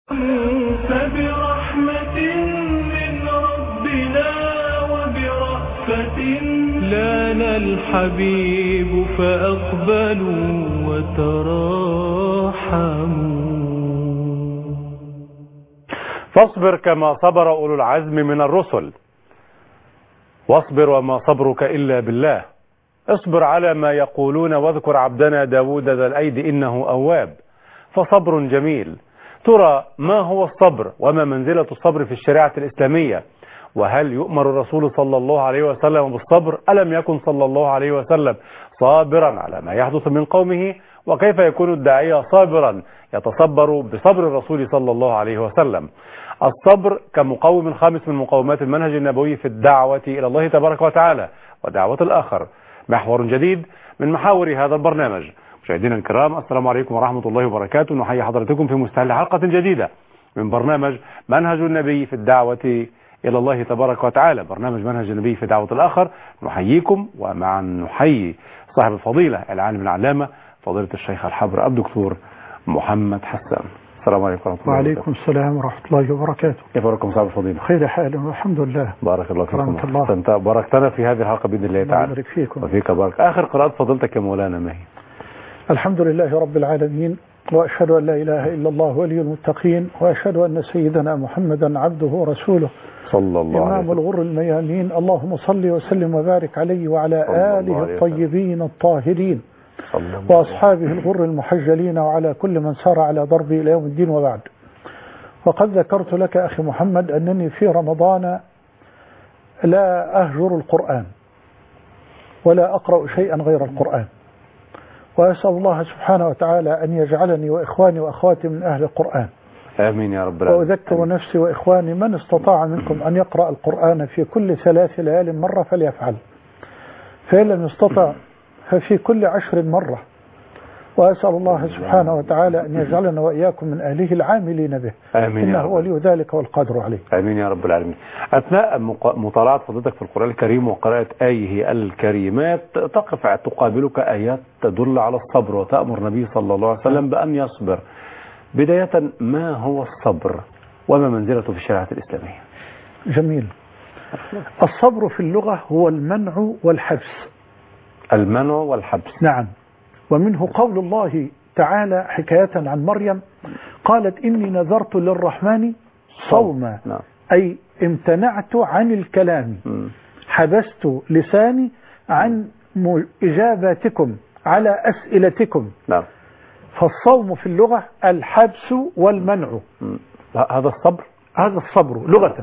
فبرحمة من ربنا وبرأفة لنا الحبيب فأقبلوا وتراحموا. فاصبر كما صبر أولو العزم من الرسل، واصبر وما صبرك إلا بالله. اصبر على ما يقولون واذكر عبدنا داود ذا الأيد إنه أواب، فصبر جميل. ترى ما هو الصبر وما منزلة الصبر في الشريعة الإسلامية؟ وهل يؤمر الرسول صلى الله عليه وسلم بالصبر؟ ألم يكن صلى الله عليه وسلم صابرا على ما يحدث من قومه؟ وكيف يكون الداعية صابرا يتصبر بصبر الرسول صلى الله عليه وسلم؟ الصبر كمقوم خامس من مقومات المنهج النبوي في الدعوة إلى الله تبارك وتعالى ودعوة الآخر. محور جديد من محاور هذا البرنامج. مشاهدينا الكرام، السلام عليكم ورحمة الله وبركاته. نحيي حضراتكم في مستهل حلقة جديدة من برنامج منهج النبي في الدعوة إلى الله تبارك وتعالى، برنامج منهج النبي في دعوة الآخر. نحييكم ومعا نحيي صاحب الفضيلة العالم العلامة فضيلة الشيخ الحبر الدكتور محمد حسان. السلام عليكم ورحمة الله وبركاته. وعليكم السلام ورحمة الله وبركاته. كيف حالكم صاحب الفضيلة؟ خير حال والحمد لله. بارك الله فيكم. الله. أنت باركتنا في هذه الحلقة بإذن الله تعالى. بارك فيكم. وفيك بارك. آخر قراءة فضيلتك يا مولانا ما هي؟ الحمد لله رب العالمين، وأشهد أن لا إله إلا الله ولي المتقين، وأشهد أن سيدنا محمدا عبده ورسوله صلى الله عليه إمام الغر الميامين. اللهم صل وسلم وبارك عليه وعلى آله الطيبين الطاهرين وأصحابه الغر المحجلين وعلى كل من سار على ضربه إلى يوم الدين. وبعد، وقد ذكرت لك أخي محمد أنني في رمضان لا أهجر القرآن ولا أقرأ شيئا غير القرآن، وأسأل الله سبحانه وتعالى أن يجعلني وإخواني وأخواتي من أهل القرآن. آمين يا رب العالمين. وأذكر نفسي وإخواني من استطاع منكم أن يقرأ القرآن في كل 3 ليال مرة فليفعل، فإن لم يستطع ففي كل 10 مرة. وأسأل الله سبحانه وتعالى أن يجعلنا وإياكم من أهله العاملين به. آمين إنه ولي ذلك والقادر عليه. آمين يا رب العالمين. أثناء مطالعة فضيلتك في القرآن الكريم وقراءة آيه الكريمات تقابلك آيات تدل على الصبر وتأمر النبي صلى الله عليه وسلم بأن يصبر. بداية، ما هو الصبر وما منزلته في الشريعة الإسلامية؟ جميل. الصبر في اللغة هو المنع والحبس. المنع والحبس، نعم. ومنه قول الله تعالى حكاية عن مريم قالت إني نذرت للرحمن صوما، نعم. أي امتنعت عن الكلام، حبست لساني عن إجاباتكم على أسئلتكم. نعم. فالصوم في اللغة الحبس والمنع. هذا الصبر، هذا الصبر لغة.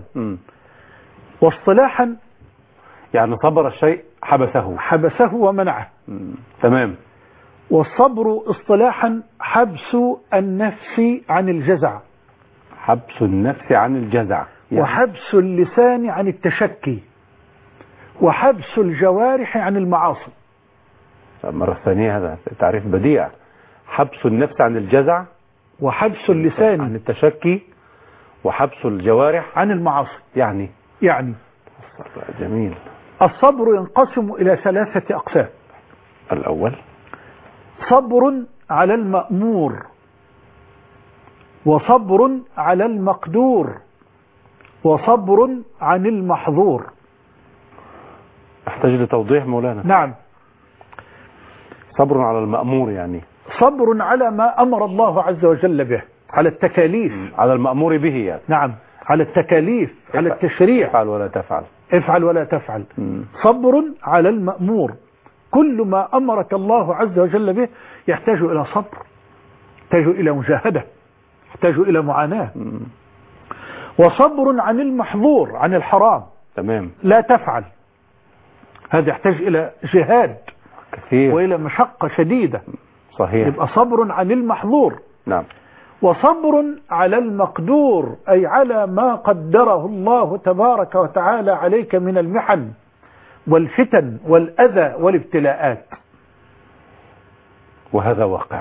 واصطلاحا يعني صبر الشيء حبسه ومنعه. تمام. والصبر اصطلاحا حبس النفس عن الجزع، حبس النفس عن الجزع يعني. وحبس اللسان عن التشكي، وحبس الجوارح عن المعاصي. مرة ثانية، هذا تعريف بديع. حبس النفس عن الجزع، وحبس اللسان عن التشكي، وحبس الجوارح عن المعاصي. يعني جميل. الصبر ينقسم إلى 3 أقسام. الأول صبر على المأمور، وصبر على المقدور، وصبر عن المحظور. أحتاج لتوضيح مولانا. نعم. صبر على المأمور يعني صبر على ما أمر الله عز وجل به، على التكاليف، على المأمور به يعني. نعم، على التكاليف، على التشريع. افعل ولا تفعل، افعل ولا تفعل. صبر على المأمور، كل ما أمرك الله عز وجل به يحتاج إلى صبر، يحتاج إلى مجاهدة، يحتاج إلى معاناة. وصبر عن المحظور، عن الحرام، تمام، لا تفعل، هذا يحتاج إلى جهاد كثير وإلى مشقة شديدة. صحيح. يبقى صبر عن المحظور. نعم. وصبر على المقدور، أي على ما قدره الله تبارك وتعالى عليك من المحن والفتن والأذى والابتلاءات. وهذا واقع.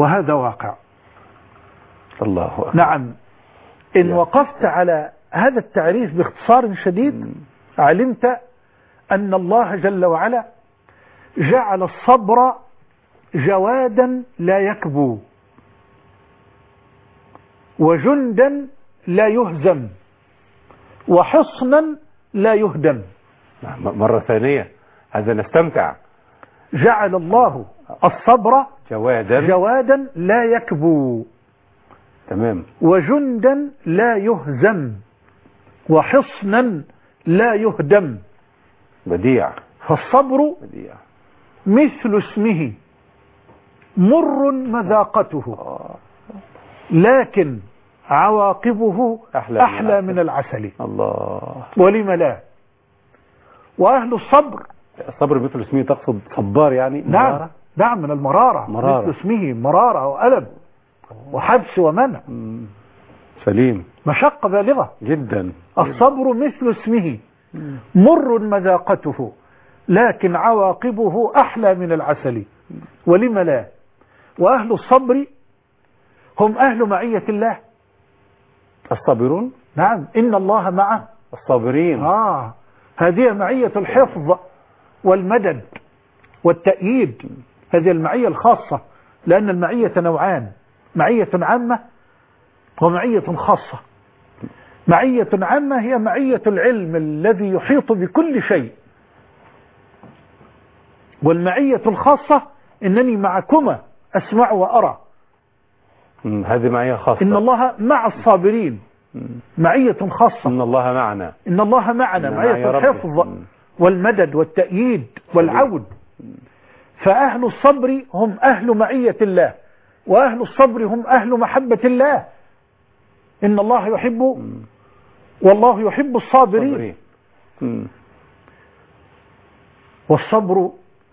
الله أكبر. نعم. إن وقفت على هذا التعريف باختصار شديد علمت أن الله جل وعلا جعل الصبر جوادا لا يكبو، وجندا لا يهزم وحصنا لا يهدم. مرة ثانية هذا نستمتع. جعل الله الصبر جوادا لا يكبو. تمام. وجندا لا يهزم وحصنا لا يهدم. بديع. فالصبر بديع. مثل اسمه مر مذاقته لكن عواقبه أحلى من العسل. الله. ولم لا. وأهل الصبر، الصبر مثل اسمه تقصد صبار يعني؟ نعم نعم، من المرارة. مثل اسمه مرارة وألم وحبس ومنع. سليم. مشقة بالغة جدا. الصبر مثل اسمه مر مذاقته لكن عواقبه أحلى من العسل. ولم لا. وأهل الصبر هم أهل معية الله. الصابرون. نعم، إن الله مع الصابرين. هذه معية الحفظ والمدد والتأييد. هذه المعية الخاصة، لأن المعية نوعان: معية عامة ومعية خاصة. معية عامة هي معية العلم الذي يحيط بكل شيء، والمعية الخاصة إنني معكما أسمع وأرى. هذه معية خاصة. إن الله مع الصابرين. معية خاصة. إن الله معنا. إن الله معنا. معية الحفظ والمدد والتأييد والعون. فأهل الصبر هم أهل معية الله، وأهل الصبر هم أهل محبة الله. إن الله يحب والله يحب الصابرين. والصبر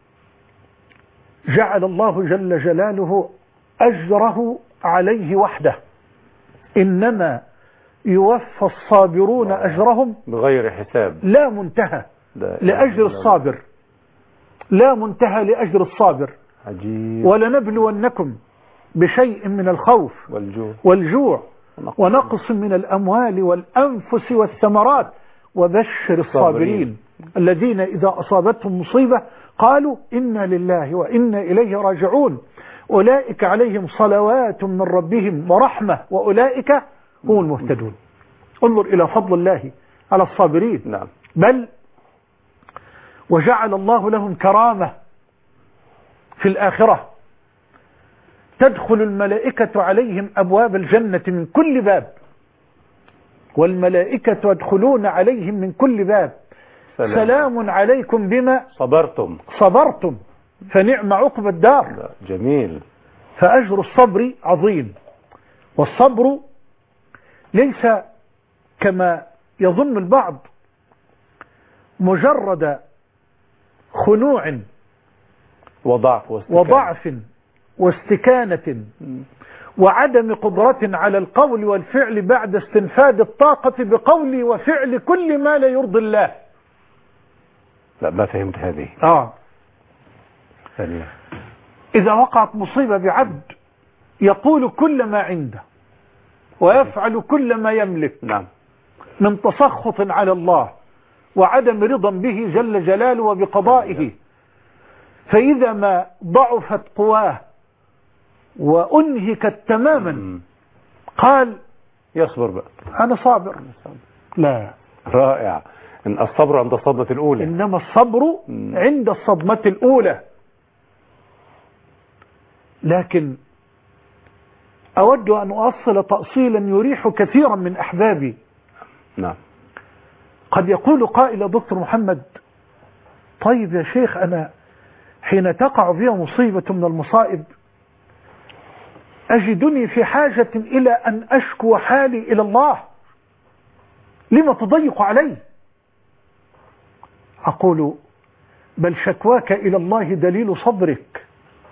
جعل الله جل جلاله أجره عليه وحده. إنما يوفى الصابرون أجرهم بغير حساب. لا منتهى لأجر الصابر، لا منتهى لأجر الصابر. عجيب. ولنبلونكم بشيء من الخوف والجوع ونقص من الأموال والأنفس والثمرات وبشر الصابرين الذين إذا أصابتهم مصيبة قالوا إنا لله وإنا إليه راجعون أولئك عليهم صلوات من ربهم ورحمة وأولئك هم المهتدون. انظر إلى فضل الله على الصابرين. نعم. بل وجعل الله لهم كرامة في الآخرة، تدخل الملائكة عليهم أبواب الجنة من كل باب، والملائكة يدخلون عليهم من كل باب. سلام عليكم بما صبرتم فنعم عقبى الدار. جميل. فأجر الصبر عظيم. والصبر ليس كما يظن البعض مجرد خنوع وضعف واستكانة وعدم قدرة على القول والفعل بعد استنفاد الطاقة بقول وفعل كل ما لا يرضي الله. لا، ما فهمت هذه. ثانية. إذا وقعت مصيبة بعبد يقول كل ما عنده ويفعل كل ما يملك. نعم. من تسخط على الله وعدم رضا به جل جلاله وبقضائه. فإذا ما ضعفت قواه وأنهكت تماما قال يصبر بقى، أنا صابر. لا. رائع. إن الصبر عند الصدمة الأولى. إنما الصبر عند الصدمة الأولى. لكن أود أن أؤصل تأصيلا يريح كثيرا من أحبابي. نعم. قد يقول قائل: دكتور محمد، طيب يا شيخ، أنا حين تقع بي مصيبة من المصائب أجدني في حاجة إلى أن أشكو حالي إلى الله، لما تضيق علي؟ أقول: بل شكواك إلى الله دليل صبرك.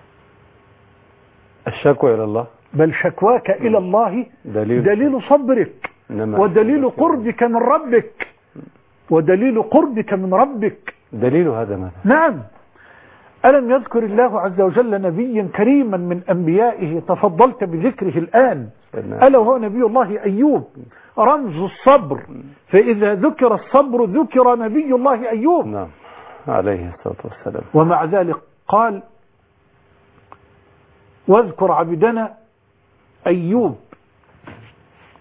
الشكوى إلى الله. بل شكواك إلى الله دليل صبرك ودليل قربك من ربك. ودليل قربك من ربك. دليل هذا ماذا؟ نعم. ألم يذكر الله عز وجل نبيا كريما من أنبيائه تفضلت بذكره الآن، ألا وهو نبي الله أيوب، رمز الصبر. فإذا ذكر الصبر ذكر نبي الله أيوب. نعم عليه الصلاة والسلام. ومع ذلك قال: واذكر عبدنا أيوب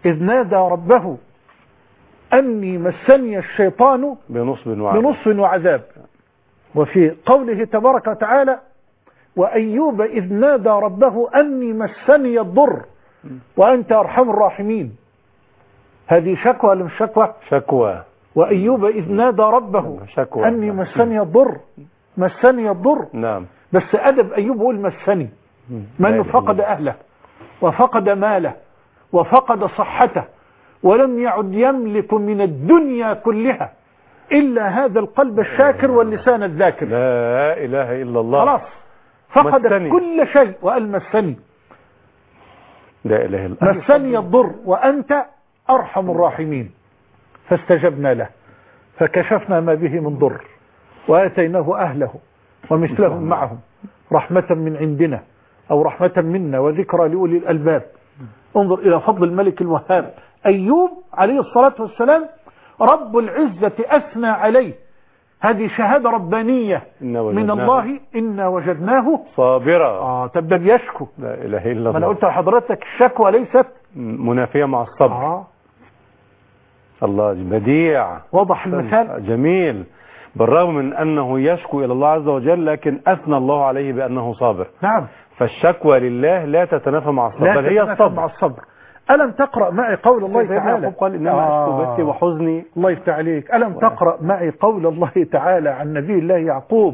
إذ نادى ربه أني مسني الشيطان بنصب وعذاب. وفي قوله تبارك وتعالى وأيوب إذ نادى ربه أني مسني الضر وأنت أرحم الراحمين. هذه شكوى ولا مش شكوى؟ شكوى. وأيوب إذ نادى ربه شكوى. أني مسني الضر. مسني الضر. نعم. بس أدب أيوب يقول مسني، من فقد أهله وفقد ماله وفقد صحته ولم يعد يملك من الدنيا كلها إلا هذا القلب الشاكر واللسان الذاكر. لا إله إلا الله. خلاص فقد كل شيء وقال مسني. لا إله إلا الله. مسني الضر وأنت أرحم الراحمين. فاستجبنا له فكشفنا ما به من ضر وآتيناه أهله ومثلهم معهم رحمة من عندنا أو رحمة منا وذكرى لأولي الألباب. انظر إلى فضل الملك الوهاب. أيوب عليه الصلاة والسلام رب العزة أثنى عليه. هذه شهادة ربانية من الله إنا وجدناه صابرا. تبدأ بيشكو. لا إله إلا الله. ما أنا قلت لحضرتك الشكوى ليست منافية مع الصبر. الله بديع. وضح المثال. جميل. بالرغم من أنه يشكو إلى الله عز وجل لكن أثنى الله عليه بأنه صابر. نعم. فالشكوى لله لا تتنافى مع الصبر، بل هي الصبر. مع الصبر. ألم تقرأ معي قول الله تعالى قال إنما أشكو بثي وحزني. الله يفتح عليك. ألم تقرأ معي قول الله تعالى عن نبي الله يعقوب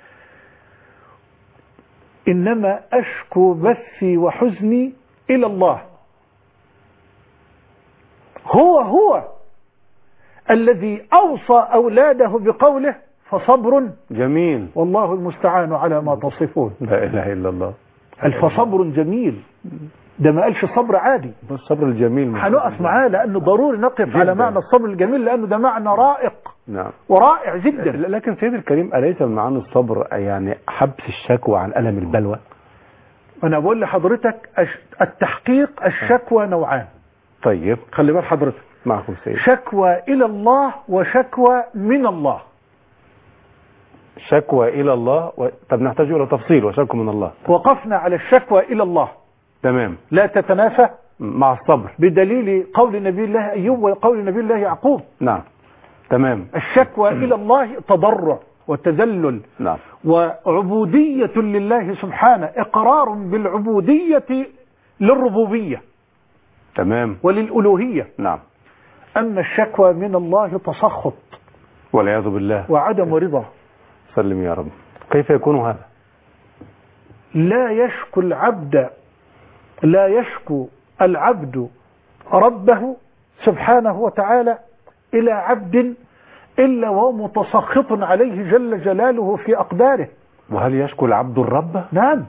إنما أشكو بثي وحزني إلى الله. هو الذي أوصى أولاده بقوله فصبر جميل والله المستعان على ما تصفون. لا إله إلا الله. فصبر جميل. ده ما قالش صبر عادي. الصبر الجميل هنقف معاه لأنه ضروري نقف جداً على معنى الصبر الجميل لأنه ده معنى رائق. نعم. ورائع جدا. لكن سيد الكريم أليس من معنى الصبر يعني حبس الشكوى عن ألم البلوى؟ أنا بقول لحضرتك التحقيق الشكوى نوعان. طيب خلي بال حضرتك معكم سيد. شكوى إلى الله وشكوى من الله. شكوى إلى الله طب نحتاج إلى تفصيل. وشكوى من الله وقفنا على الشكوى إلى الله. تمام. لا تتنافى مع الصبر بدليل قول نبي الله أيوب وقول نبي الله يعقوب. نعم تمام. الشكوى إلى الله تضرع وتذلل. نعم. وعبودية لله سبحانه، إقرار بالعبودية للربوبية تمام وللألوهية. نعم. أما الشكوى من الله تسخط والعياذ بالله وعدم رضا. سلم يا رب. كيف يكون هذا؟ لا يشكو العبد ربه سبحانه وتعالى إلى عبد إلا وهو متسخط عليه جل جلاله في أقداره. وهل يشكو العبد الرب؟ نعم.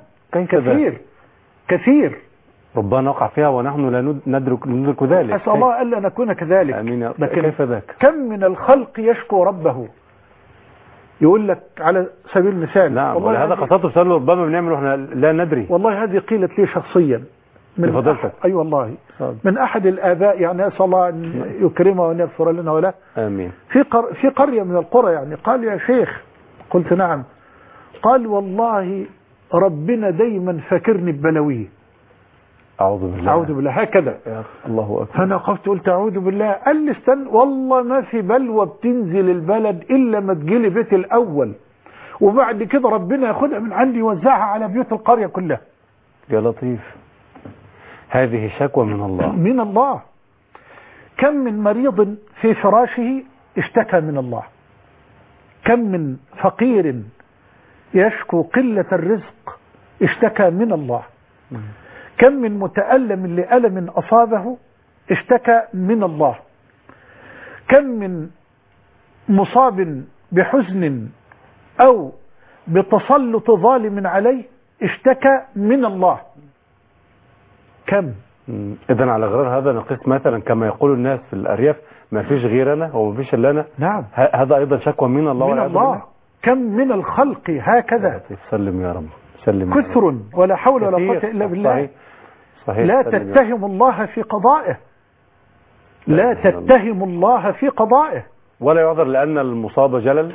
كثير ربما نقع فيها ونحن لا ندرك ذلك. أسأل الله ألا نكون كذلك. أمين. كيف ذاك؟ كم من الخلق يشكو ربه. يقول لك على سبيل المثال. نعم. ولهذا قصته سأل ربما بنعمل وإحنا لا ندري. والله هذه قيلت لي شخصيا من فضلتك. أي والله من أحد الآباء يعني أسأل الله أن يكرمه وأن يغفر لنا وله. آمين. في قرية من القرى يعني قال يا شيخ. قلت نعم. قال والله ربنا دايما فاكرني ببلويه. أعوذ بالله هكذا. الله أكبر. فأنا قفت قلت أعوذ بالله. قال لي استنى والله ما في بلوى بتنزل البلد إلا ما تجيلي بيت الأول وبعد كده ربنا ياخدها من عندي يوزعها على بيوت القرية كلها. يا لطيف. هذه شكوى من الله. كم من مريض في فراشه اشتكى من الله. كم من فقير يشكو قلة الرزق اشتكى من الله. كم من متألم لألم أصابه اشتكى من الله. كم من مصاب بحزن أو بتسلط ظالم عليه اشتكى من الله. كم. إذن على غرار هذا نقيس مثلا كما يقول الناس في الأرياف ما فيش غيرنا وما فيش إلا أنا. نعم. هذا أيضا شكوى من الله. من الله. كم من الخلق هكذا. سلم يا رب. سلم. كثر ولا حول ولا قوة إلا بالله. صحيح. لا تتهم الله في قضائه. لا تتهم الله في قضائه. ولا يعذر لأن المصاب جلل.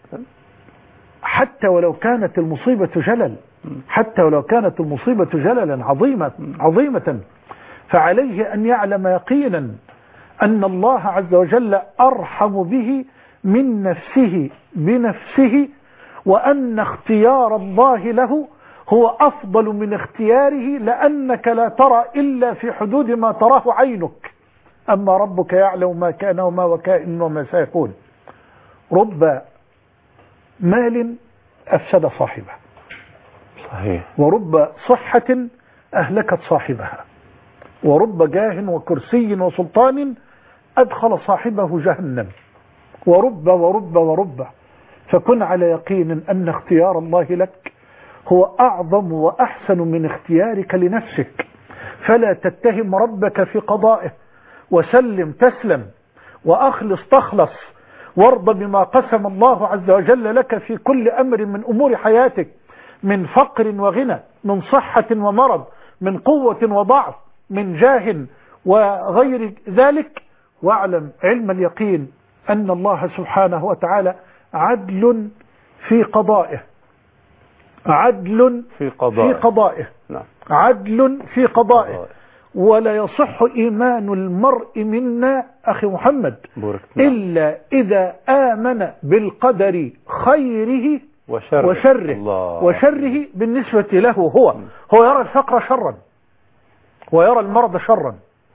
حتى ولو كانت المصيبة جلل. حتى ولو كانت المصيبة جللا عظيمة. فعليه أن يعلم يقينا أن الله عز وجل أرحم به من نفسه بنفسه، وأن اختيار الله له هو أفضل من اختياره، لأنك لا ترى إلا في حدود ما تراه عينك، أما ربك يعلم ما كان وما وكائن وما سيكون. رب مال أفسد صاحبه، صحيح، ورب صحة أهلكت صاحبها، ورب جاه وكرسي وسلطان أدخل صاحبه جهنم، ورب ورب ورب. فكن على يقين أن اختيار الله لك هو أعظم وأحسن من اختيارك لنفسك، فلا تتهم ربك في قضائه، وسلم تسلم، وأخلص تخلص، وارض بما قسم الله عز وجل لك في كل أمر من أمور حياتك، من فقر وغنى، من صحة ومرض، من قوة وضعف، من جاه وغير ذلك. واعلم علم اليقين أن الله سبحانه وتعالى عدل في قضائه، عدل في قضائه، نعم. عدل في قضائه. ولا يصح إيمان المرء منا أخي محمد إلا إذا آمن بالقدر خيره وشره. وشره بالنسبة له هو يرى الفقر شرا، ويرى المرض شرا،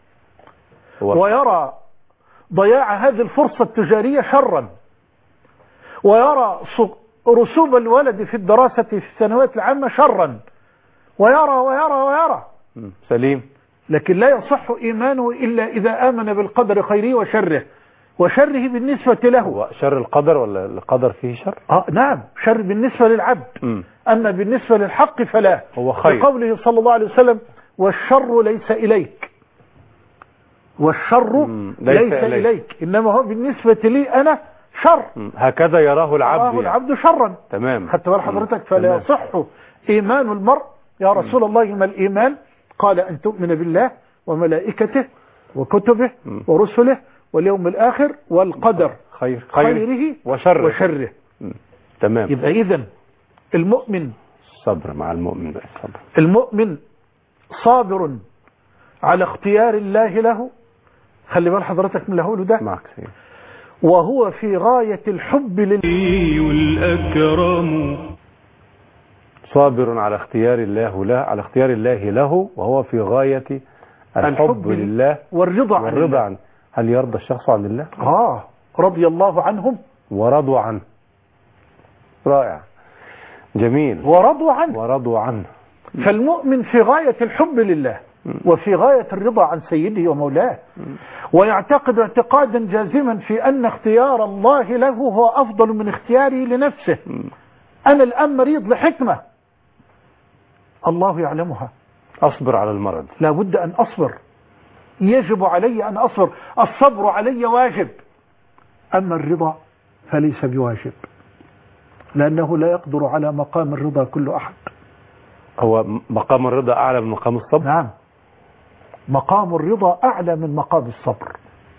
ويرى ضياع هذه الفرصة التجارية شرا، ويرى رسوب الولد في الدراسة في الثانويات العامة شرا، ويرى ويرى ويرى سليم. لكن لا يصح إيمانه إلا إذا آمن بالقدر خيره وشره. وشره بالنسبة له شر القدر ولا القدر فيه شر؟ نعم، شر بالنسبة للعبد. أما بالنسبة للحق فلا، هو خير. بقوله صلى الله عليه وسلم: والشر ليس إليك، والشر ليس إليك، إنما هو بالنسبة لي أنا شر. هكذا يراه العبد، العبد شرا. تمام. حتى حضرتك فلا يصح إيمان المرء. يا رسول الله ما الإيمان؟ قال: أن تؤمن بالله وملائكته وكتبه ورسله واليوم الآخر والقدر خيره وشره. تمام. يبقى إذن المؤمن صبر مع المؤمن بقى صبر. المؤمن صابر على اختيار الله له. خلي بال حضرتك من اللي هقوله ده. معك. وهو في غاية الحب الأكرم. صابر على اختيار الله له، وهو في غاية الحب لله والرضا عنه. هل يرضى الشخص عن الله؟ رضي الله عنهم ورضوا عنه. رائع، جميل. ورضوا عنه. فالمؤمن في غاية الحب لله وفي غاية الرضا عن سيده ومولاه، ويعتقد اعتقادا جازما في أن اختيار الله له هو أفضل من اختياره لنفسه. أنا الآن مريض لحكمة الله يعلمها، أصبر على المرض، لا بد أن أصبر، يجب علي أن أصبر، الصبر علي واجب. أما الرضا فليس بواجب، لأنه لا يقدر على مقام الرضا كل أحد. هو مقام الرضا أعلى من مقام الصبر؟ نعم، مقام الرضا أعلى من مقام الصبر.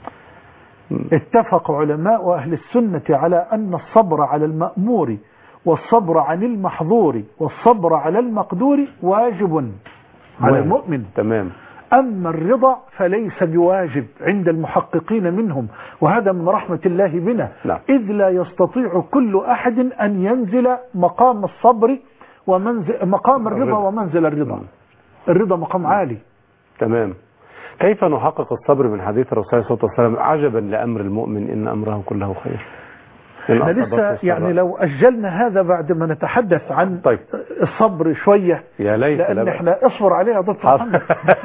اتفق علماء أهل السنة على أن الصبر على المأمور والصبر عن المحظور والصبر على المقدور واجب على المؤمن. تمام. أما الرضا فليس بواجب عند المحققين منهم، وهذا من رحمة الله بنا. لا. إذ لا يستطيع كل أحد أن ينزل مقام الصبر مقام الرضا ومنزل الرضا. الرضا مقام عالي. تمام. كيف نحقق الصبر من حديث الرسول صلى الله عليه وسلم: عجبا لأمر المؤمن إن أمره كله خير؟ احنا لسه يعني لو أجلنا هذا بعد ما نتحدث عن الصبر شوية، يا ليت، لأن احنا اصبر عليها ضد محمد.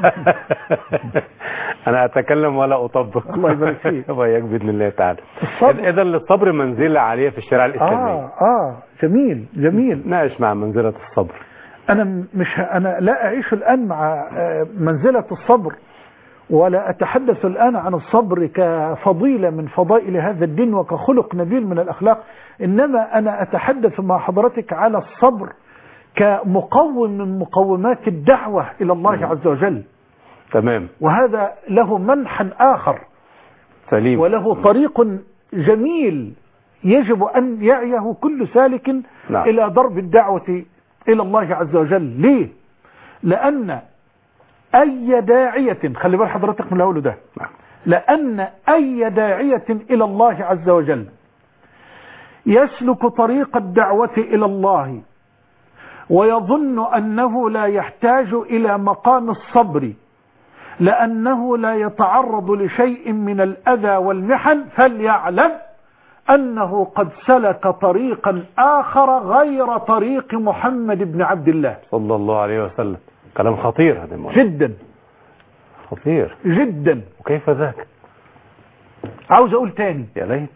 أنا أتكلم ولا أطبق. الله يبارك فيك. وإياك بإذن الله تعالى. إذا للصبر منزلة عالية في الشريعة الإسلامية. جميل جميل. ناقش مع منزلة الصبر. أنا لا أعيش الآن مع منزلة الصبر، ولا أتحدث الآن عن الصبر كفضيلة من فضائل هذا الدين وكخلق نبيل من الأخلاق، إنما أنا أتحدث مع حضرتك على الصبر كمقوم من مقومات الدعوة إلى الله عز وجل. تمام. وهذا له منحا آخر سليم، وله طريق جميل يجب أن يعيه كل سالك إلى درب الدعوة إلى الله عز وجل. ليه؟ لأن أي داعية، خلي بال حضرتك من الأول ده، لأن أي داعية إلى الله عز وجل يسلك طريق الدعوة إلى الله ويظن أنه لا يحتاج إلى مقام الصبر لأنه لا يتعرض لشيء من الأذى والمحن، فليعلم أنه قد سلك طريقا آخر غير طريق محمد بن عبد الله صلى الله عليه وسلم. كلام خطير هذا جدا، خطير جدا. وكيف ذاك؟ عاوز أقول تاني، يا ليت.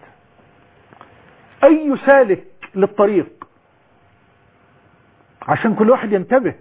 أي سالك للطريق، عشان كل واحد ينتبه،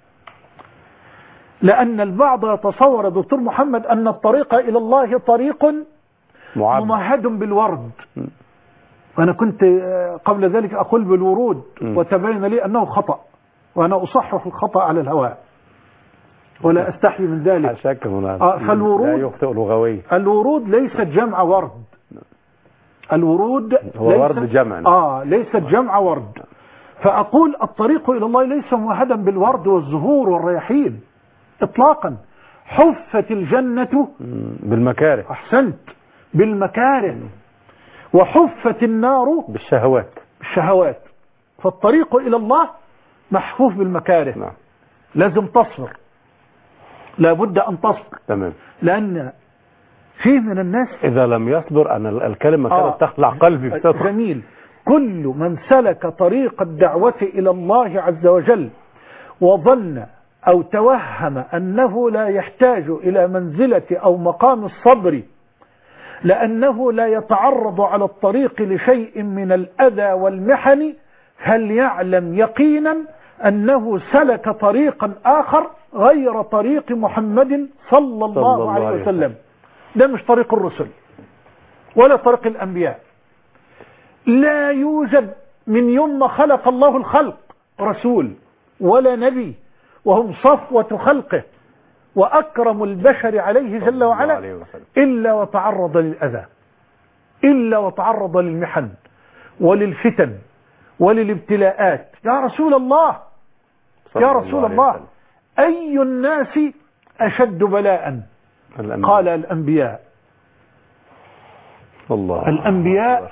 لأن البعض يتصور يا دكتور محمد أن الطريق إلى الله طريق ممهد بالورد. وأنا كنت قبل ذلك أقول بالورود، وتبين لي أنه خطأ، وأنا أصحح الخطأ على الهواء ولا أستحي من ذلك. فالورود لا يخطئ لغوي. الورود ليست جمع ورد، الورود هو ورد جمع، ليست جمع ورد. فأقول الطريق إلى الله ليس ممهدا بالورد والزهور والرياحين إطلاقا. حفت الجنة بالمكاره، أحسنت، بالمكاره، وحفت النار بالشهوات. فالطريق إلى الله محفوف بالمكاره. لازم تصبر، لابد أن تصبر. تمام. لأن فيه من الناس إذا لم يصبر أن الكلمة كانت تخلع قلبي بسطر. جميل. كل من سلك طريق الدعوة إلى الله عز وجل وظن أو توهم أنه لا يحتاج إلى منزلة أو مقام الصبر لأنه لا يتعرض على الطريق لشيء من الأذى والمحن، فليعلم يقينا أنه سلك طريقا آخر غير طريق محمد صلى الله عليه وسلم. ده مش طريق الرسل ولا طريق الأنبياء. لا يوجد من يوم ما خلق الله الخلق رسول ولا نبي، وهم صفوة خلقه وأكرم البشر عليه جل وعلا، إلا وتعرض للأذى، إلا وتعرض للمحن وللفتن وللابتلاءات. يا رسول الله، يا رسول الله، أي الناس أشد بلاء؟ قال الأنبياء. الأنبياء،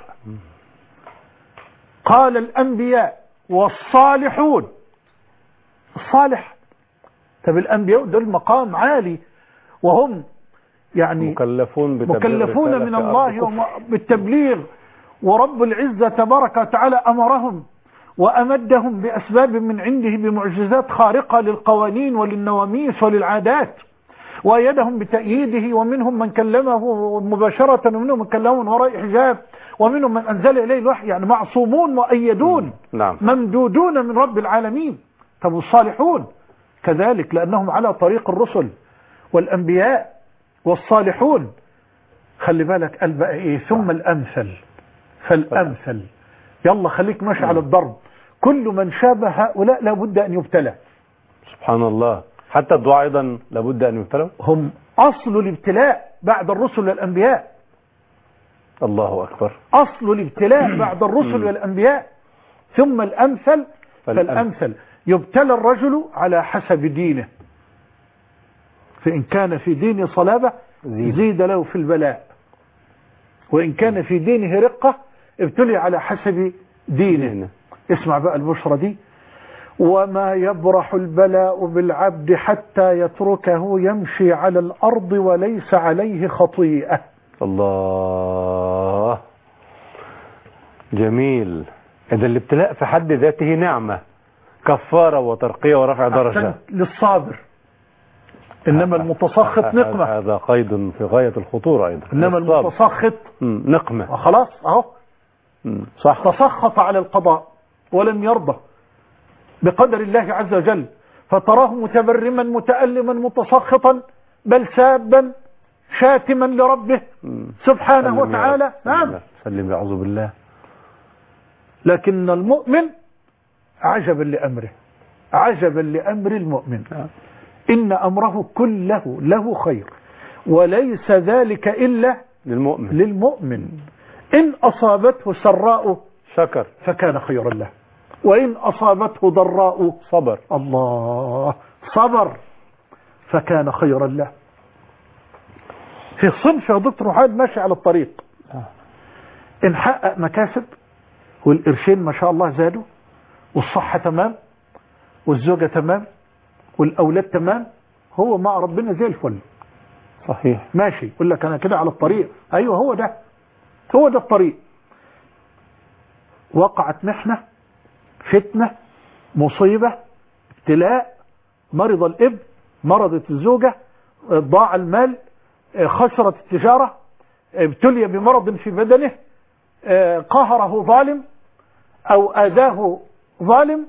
قال الأنبياء والصالحون. الصالح، طب الأنبياء دول مقام عالي، وهم يعني مكلفون من الله بالتبليغ، ورب العزة تبارك وتعالى أمرهم وأمدهم بأسباب من عنده بمعجزات خارقة للقوانين وللنواميس وللعادات، وأيدهم بتأييده، ومنهم من كلمه مباشرة، ومنهم من كلمه من وراء حجاب، ومنهم من أنزل إليه الوحي، يعني معصومون مؤيدون ممدودون من رب العالمين. طب الصالحون كذلك، لأنهم على طريق الرسل والأنبياء والصالحون. خلي بالك قال بقى إيه؟ ثم الأمثل فالأمثل. يلا خليك ماشي على الضرب. كل من شابه هؤلاء لابد أن يبتلى. سبحان الله. حتى الدعاء أيضا لابد أن يبتلوا. هم أصل الابتلاء بعد الرسل والأنبياء. الله أكبر. أصل الابتلاء بعد الرسل والأنبياء. ثم الأمثل فالأمثل. يبتلى الرجل على حسب دينه، فإن كان في دينه صلابة زيد له في البلاء، وإن كان في دينه رقة ابتلي على حسب دينه. اسمع بقى البشرى دي: وما يبرح البلاء بالعبد حتى يتركه يمشي على الأرض وليس عليه خطيئة. الله، جميل. إذا الابتلاء في حد ذاته نعمة، كفارة وترقية ورفع درجة للصابر. إنما المتسخط نقمة. هذا قيد في غاية الخطورة أيضا. إنما المتسخط نقمة. خلاص أهو صح، تسخط على القضاء ولم يرضى بقدر الله عز وجل، فتراه متبرما متألما متسخطا، بل سابا شاتما لربه سبحانه وتعالى. نعم، سلم يعوذ بالله. لكن المؤمن عجبا لأمره، عجبا لأمر المؤمن، إن أمره كله له خير، وليس ذلك إلا للمؤمن. إن أصابته سراء شكر فكان خيرا له، وإن أصابته ضراء صبر. الله، صبر. فكان خيرا له. في صنف يا دكتور محمد ماشي على الطريق، إن حقق مكاسب والقرشين ما شاء الله زادوا والصحة تمام والزوجة تمام والأولاد تمام، هو مع ربنا زي الفل. صحيح. ماشي يقول لك أنا كده على الطريق. أيوه هو ده الطريق. وقعت محنة، فتنة، مصيبة، ابتلاء، مرض الابن، مرضت الزوجة، ضاع المال، خسرت التجارة، ابتلي بمرض في بدنه، قهره ظالم أو آذاه ظالم،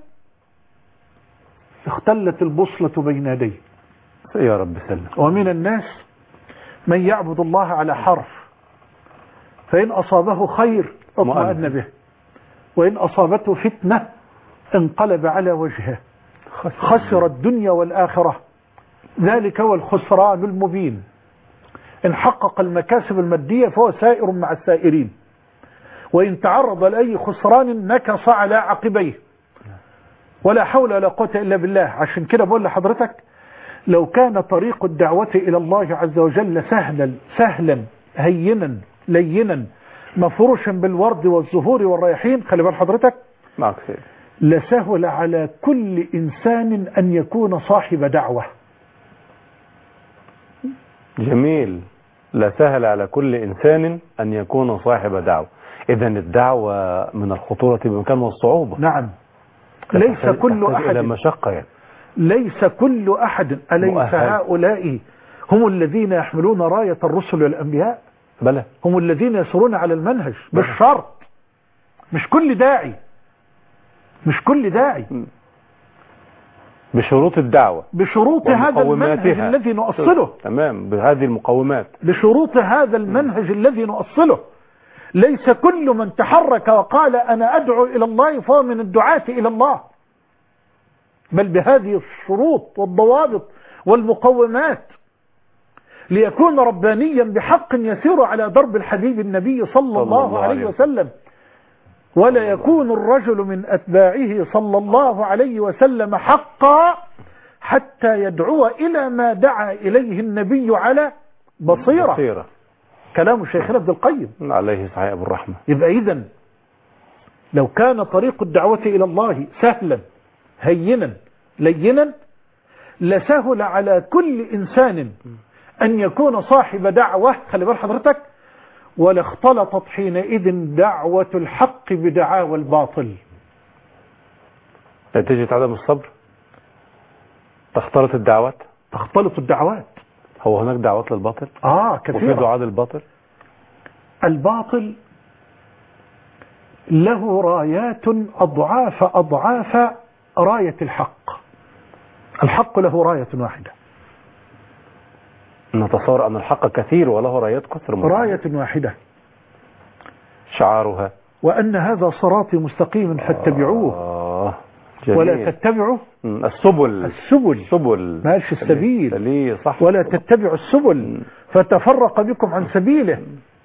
اختلت البوصلة بين يديه. يا رب سلم. ومن الناس من يعبد الله على حرف، فإن أصابه خير اطمأن به، وإن أصابته فتنة انقلب على وجهه، خسر الدنيا والآخرة. ذلك هو الخسران المبين. إن حقق المكاسب المادية فهو سائر مع السائرين، وإن تعرض لأي خسران نكص على عقبيه. ولا حول ولا قوة إلا بالله. عشان كده بقول لحضرتك لو كان طريق الدعوة إلى الله عز وجل سهلا هينا لينا مفروشا بالورد والزهور والرياحين، خلي بال حضرتك، لسهل على كل إنسان أن يكون صاحب دعوة. جميل. لا سهل على كل إنسان أن يكون صاحب دعوة. إذن الدعوة من الخطورة بمكان والصعوبة. نعم. ليس كل أحد إلى مشقة يعني. ليس كل أحد. أليس هؤلاء هم الذين يحملون راية الرسل والأنبياء؟ بلى. هم الذين يسرون على المنهج بالشرط. مش كل داعي، مش كل داعي، بشروط الدعوة، بشروط هذا المنهج الذي نؤصله. تمام، بهذه المقومات، بشروط هذا المنهج الذي نؤصله. ليس كل من تحرك وقال أنا أدعو إلى الله فهو من الدعاة إلى الله، بل بهذه الشروط والضوابط والمقومات ليكون ربانيا بحق يسير على درب الحبيب النبي صلى الله عليه وسلم، ولا يكون الرجل من أتباعه صلى الله عليه وسلم حقا حتى يدعو إلى ما دعا إليه النبي على بصيرة. كلام شيخنا ابن القيم عليه صحيح أبو الرحمة. يبقى إذن لو كان طريق الدعوة إلى الله سهلا هينا لينا لسهل على كل إنسان أن يكون صاحب دعوة. خلي بال حضرتك، ولا اختلطت حينئذ دعوة الحق بدعاوى الباطل. نتيجة عدم الصبر تختلط الدعوات. تختلط الدعوات. هو هناك دعوات للباطل؟ كثيرة. وفي دعاء للباطل؟ الباطل له رايات أضعاف راية الحق. الحق له راية واحدة. نتصور أن الحق كثير وله رايات كثر. راية واحدة شعارها وأن هذا صراطي مستقيم فاتبعوه ولا تتبعوا السبل. ماشي السبيل. صح. ولا تتبعوا السبل فتفرق بكم عن سبيله.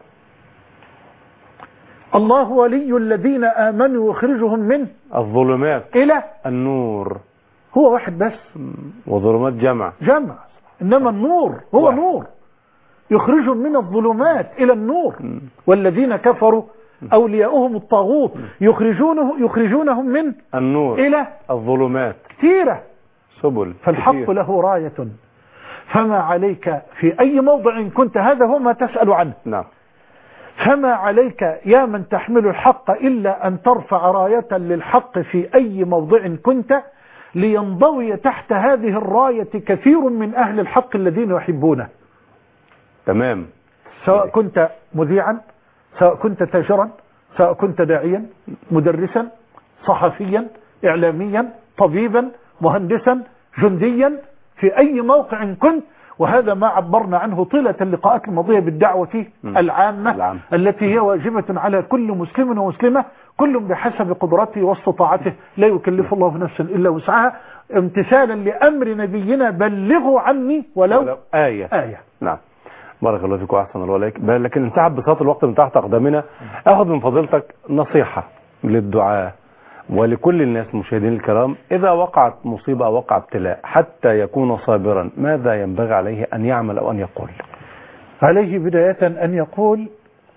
الله ولي الذين آمنوا يخرجهم من الظلمات إلى النور. هو واحد بس، وظلمات جمع، إنما النور هو واحد. نور يخرجهم من الظلمات إلى النور. والذين كفروا أولياؤهم الطاغوت يخرجونهم من النور إلى الظلمات. كثيرة سبل. فالحق كثير. له راية. فما عليك في أي موضع كنت، هذا هو ما تسأل عنه. نعم. فما عليك يا من تحمل الحق إلا أن ترفع راية للحق في أي موضع كنت، لينضوي تحت هذه الراية كثير من أهل الحق الذين يحبونه. تمام. سواء كنت مذيعا، سواء كنت تاجرا، سواء كنت داعيا، مدرسا، صحفيا، إعلاميا، طبيبا، مهندسا، جنديا، في أي موقع كنت. وهذا ما عبرنا عنه طيلة اللقاءات الماضية بالدعوة العامة التي هي واجبة على كل مسلم ومسلمة، كل بحسب قدرته واستطاعته، لا يكلف الله نفسا إلا وسعها، امتثالا لأمر نبينا بلغوا عني ولو آية. نعم. بارك الله فيك وأحسن الله عليك. لكن انتهى بساط الوقت من تحت أقدامنا. أخذ من فضيلتك نصيحة للدعاء ولكل الناس مشاهدين الكرام، إذا وقعت مصيبة أو وقع ابتلاء حتى يكون صابرا ماذا ينبغي عليه أن يعمل أو أن يقول؟ عليه بداية أن يقول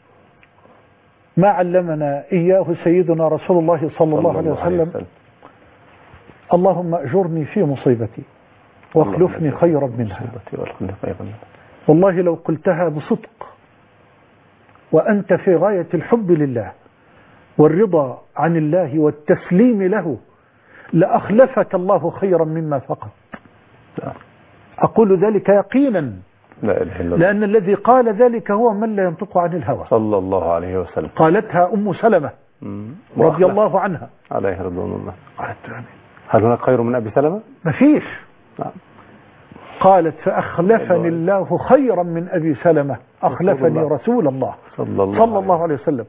ما علمنا إياه سيدنا رسول الله صلى الله عليه وسلم: اللهم أجرني في مصيبتي واخلفني خيرا منها. والله لو قلتها بصدق وأنت في غاية الحب لله والرضا عن الله والتسليم له لأخلفك الله خيرا مما فقط. أقول ذلك يقينا، لأن الذي قال ذلك هو من لا ينطق عن الهوى صلى الله عليه وسلم. قالتها أم سلمة رضي الله عنها عليه رضوان الله. هل هناك خير من أبي سلمة؟ ما فيش. قالت: فأخلفني الله خيرا من أبي سلمة، أخلفني رسول الله صلى الله عليه وسلم.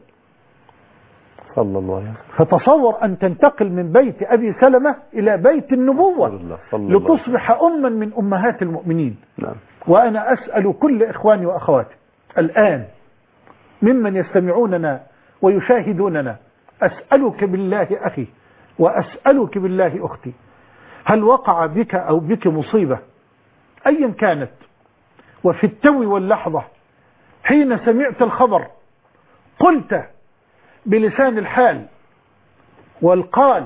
صلى الله عليه وسلم. فتصور أن تنتقل من بيت أبي سلمة إلى بيت النبوة لتصبح أما من أمهات المؤمنين. نعم. وأنا أسأل كل إخواني وأخواتي الآن ممن يستمعوننا ويشاهدوننا، أسألك بالله أخي وأسألك بالله أختي، هل وقع بك أو بك مصيبة أيا كانت وفي التو واللحظة حين سمعت الخبر قلت بلسان الحال والقال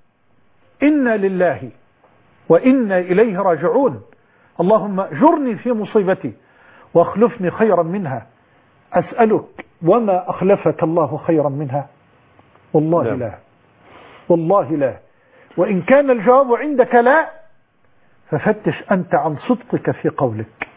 إنا لله وإنا إليه راجعون، اللهم اجرني في مصيبتي واخلفني خيرا منها؟ أسألك وما أخلفك الله خيرا منها؟ والله لا، والله لا. وإن كان الجواب عندك لا، ففتش أنت عن صدقك في قولك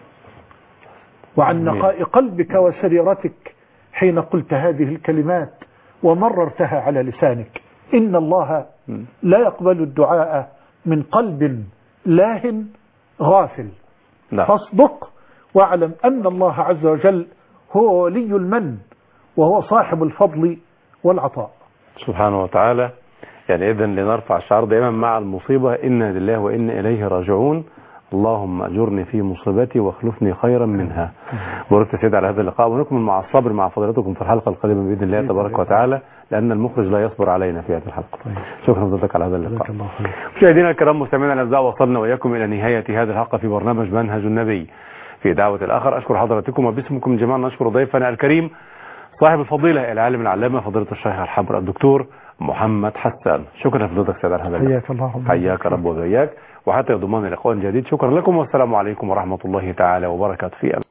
وعن نقاء قلبك وسريرتك حين قلت هذه الكلمات ومررتها على لسانك. إن الله لا يقبل الدعاء من قلب لاه غافل. فاصدق واعلم أن الله عز وجل هو ولي المن وهو صاحب الفضل والعطاء سبحانه وتعالى. يعني إذن لنرفع الشعار دائما مع المصيبة: إنا لله وإنا إليه راجعون، اللهم أجرني في مصيبتي واخلفني خيرا منها. بارك سيد على هذا اللقاء، ونكمل مع الصبر مع فضيلتكم في الحلقة القادمة بإذن الله تبارك وتعالى، لأن المخرج لا يصبر علينا في هذه الحلقة. شكرا لحضرتك على هذا اللقاء. مشاهدينا الكرام مستمعينا الأعزاء، وصلنا وإياكم إلى نهاية هذه الحلقة في برنامج منهج النبي في دعوة الآخر. أشكر حضراتكم وباسمكم جميعا نشكر ضيفنا الكريم صاحب الفضيلة العالم العلامة فضيلة الشيخ الحبر الدكتور محمد حسان. شكرا لحضرتك سيد على هذا. حياك الله. حياك رب وبياك، وحتى يضمن لقاء جديد. شكرا لكم والسلام عليكم ورحمة الله تعالى وبركاته. في